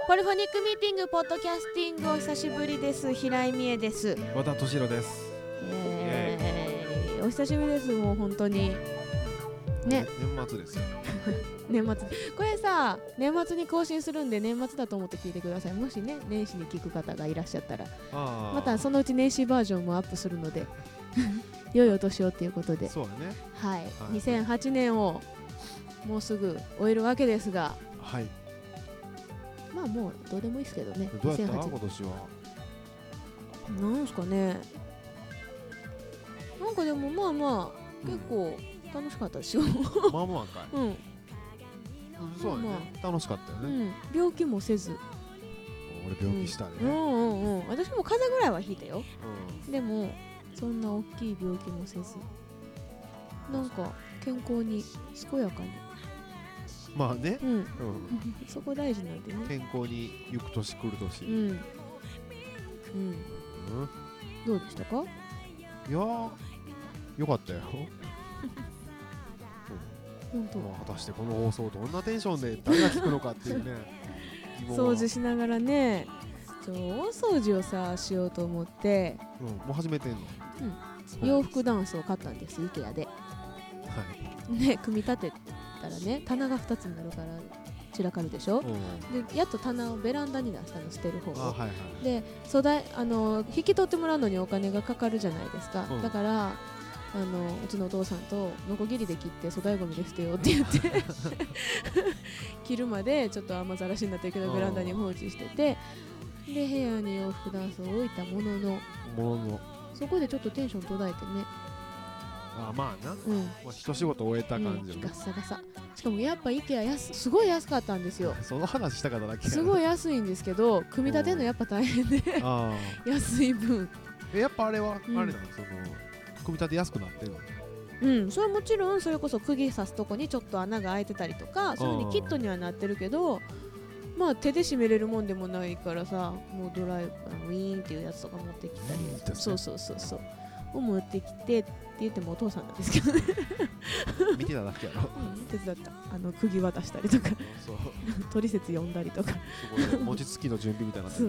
ポリフォニックミーティングポッドキャスティングお久しぶりです。平井美恵です。 和田敏郎です。 お久しぶりです。もう本当にね、 年末ですよ。 年末これさ、年末に更新するんで年末だと思って聞いてください。もしね、年始に聞く方がいらっしゃったら、またそのうち年始バージョンもアップするので良いお年をっていうことで、 そうだね、 はい、2008年をもうすぐ終えるわけですが、 はい、 まあもうどうでもいいですけどね。 どうやった 2008 今年は。 なんすかね、なんかでもまあまあ結構楽しかったですよまあまあかい。 うん、 そうだね、楽しかったよね、 病気もせず。 俺病気したね、 私も風邪ぐらいはひいたよ、でもそんな大きい病気もせず、なんか健康に健やかに、 まあね、 そこ大事なんでね。 健康に行く年来る年、 どうでしたか？ いやー、よかったよ本当。 果たしてこの放送どんなテンションで誰が聞くのかっていうね掃除しながらね、大掃除をさしようと思って、 もう始めてんの、 洋服ダンスを買ったんです、IKEA で。ね、組み立てたらね、棚が2つになるから散らかるでしょ、でやっと棚をベランダに出したの、捨てる方を、で粗大引き取ってもらうのにお金がかかるじゃないですか、だからうちのお父さんとノコギリで切って粗大ゴミで捨てようって言って切るまでちょっと雨ざらしになってるけどベランダに放置してて、で部屋に洋服ダンスを置いたもののそこでちょっとテンション途絶えてね。 まあな、一仕事終えた感じ、 ガッサガサ。しかもやっぱ IKEA すごい安かったんですよ。 その話した方だけすごい安いんですけど、組み立てるのやっぱ大変で安い分やっぱあれは、あれなの、組み立て安くなってるの？ それはもちろん、それこそ釘刺すとこにちょっと穴が開いてたりとか、そういう風にキットにはなってるけど、まあ手で締めれるもんでもないからさ、もうウィーンっていうやつとか持ってきたり、そうを持ってきてって言ってもお父さんなんですけどね見てただけやろ手伝った。釘渡したりとか取説読んだりとか餅つきの準備みたいなそう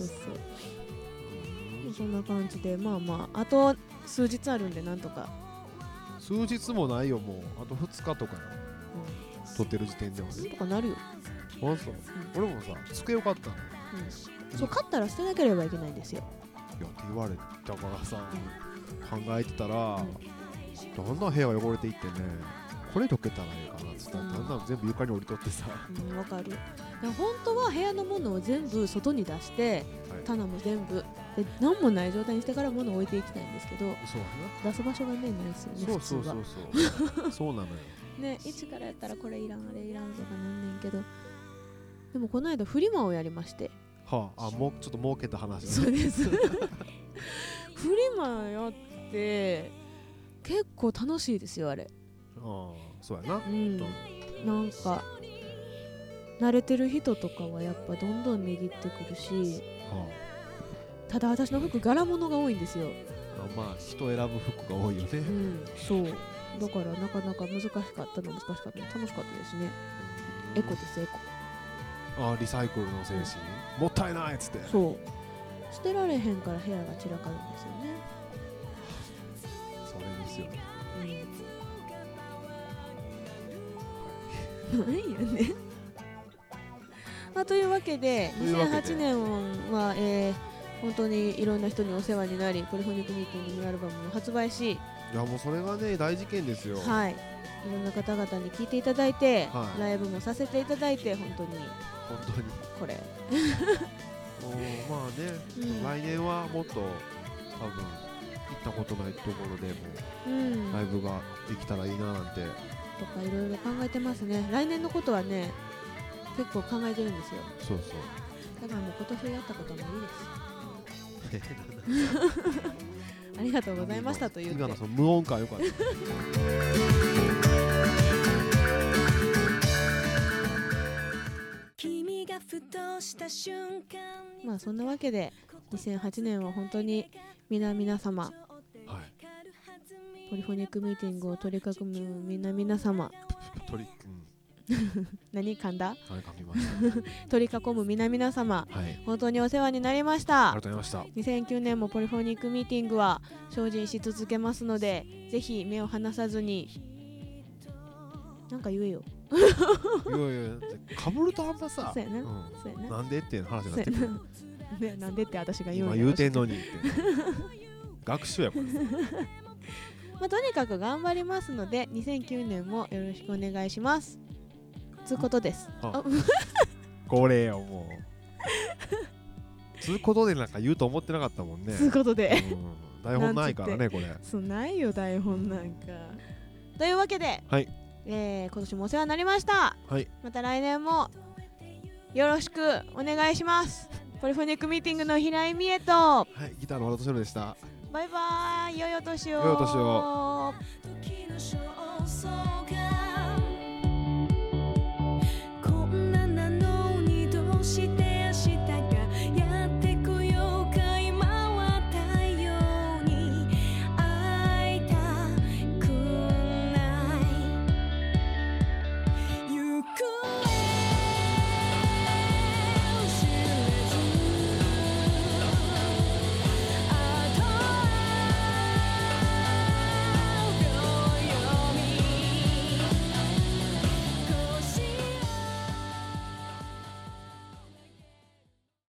そんな感じで、まあまああと数日あるんでなんとか。 数日もないよ、もうあと2日とかや、撮ってる時点ではねとかなるよ。 俺もさ、机よかったの、 そう、買ったら捨てなければいけないんですよ。 いやって言われたからさ、考えてたら、だんだん部屋が汚れていってね、これ溶けたらいいかなっつったら、だんだん全部床に降りとってさ、 わかる。本当は部屋のものを全部外に出して、棚も全部で何もない状態にしてから物を置いていきたいんですけど、出す場所がね、ないですよね、普通は。 そうなのよね、一からやったらこれいらんあれいらんとかなんねんけど、でもこの間フリマをやりまして、 もうちょっと儲けた話だね。 そうですフリマやって結構楽しいですよ、あれ。 そうやな、 なんか慣れてる人とかはやっぱどんどん値切ってくるし、ただ私の服柄物が多いんですよ。 まあ人選ぶ服が多いよね。 そうだからなかなか難しかったの楽しかったですね。エコです、エコ。 リサイクルの精神、もったいないっつって。 そう捨てられへんから部屋が散らかるんですよね。 それですよね。 なんやねというわけで2008年は、本当にいろんな人にお世話になり、ポリフォニックミーティングのアルバムも発売し、 いやもうそれがね大事件ですよ。 いろんな方々に聞いていただいて、ライブもさせていただいて、本当にこれまあね、来年はもっと多分行ったことないところでも、ライブができたらいいななんてとかいろいろ考えてますね。来年のことはね結構考えてるんですよ。だからもう今年やったこともいいですありがとうございましたと言って、 今のその無音感よかったまあそんなわけで2008年は本当に皆様、ポリフォニックミーティングを取り囲む皆様何噛んだ？ 噛みました取り囲む皆様、 はい、 本当にお世話になりました。 ありがとうございました。 2009年もポリフォニックミーティングは精進し続けますので、ぜひ目を離さずに。なんか言えよ。 いやいや、かぶるとあんまさ、 そうやな、そうやな。 なんでっていう話になってくる。 ね、なんでって私が言うん今や言うてんのにって学習やこれまあ、とにかく頑張りますので2009年もよろしくお願いしますつうことです。 これよもうつうことでなんか言うと思ってなかったもんね。 つうことで、 台本ないからねこれ。 そうないよ台本なんか。というわけで、 はい、 今年もお世話になりました。 はい、 また来年もよろしくお願いします。ポリフォニックミーティングの平井美恵と、 はい、ギターの和田敏郎でした。 バイバーイ、良いお年を。 良いお年を。